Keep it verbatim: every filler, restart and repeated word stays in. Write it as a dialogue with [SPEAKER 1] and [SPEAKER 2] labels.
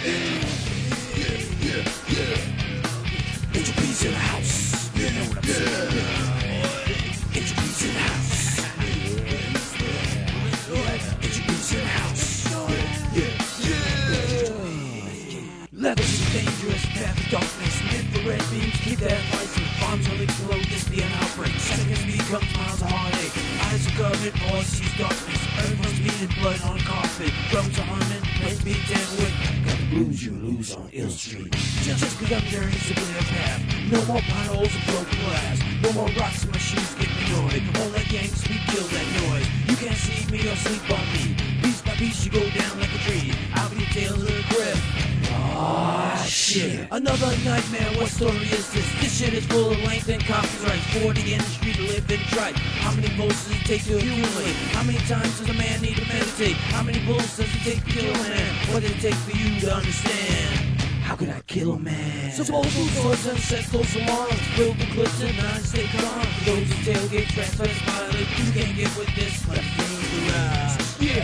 [SPEAKER 1] yeah, yeah. Angel B's in the house. You know what I'm saying? Angel B's in the house. Angel B's in the house. Yeah, yeah. Levels of dangerous, path of darkness, infrared beams keep their lights. Bombs will explode, this be an outbreak. Seconds becomes miles of heartache. Eyes are covered, all sees darkness. Earth must be in blood on a carpet. Drums are humming, let's be damn with. Got the blues you lose on Ill Street. Just cause I'm journeying to clear path. No more potholes and broken glass. No more rocks in my shoes get me annoyed. All that yanks me kill that noise. You can't see me or sleep on me. Piece by piece you go down like a tree. I'll be the tail of the grip. Ah, shit. Another nightmare, what story is this? This shit is full of length and copyright. forty in the street to live and try. How many bullets does it take to accumulate? How many times does a man need to meditate? How many bullets does it take to kill a man? What does it take for you to understand? How could I kill a man? Supposable swords and set those alarms. Build the clips and nine stay calm. For those who tailgate, transfers, violate. You can't get with this, but you the rise. Yeah.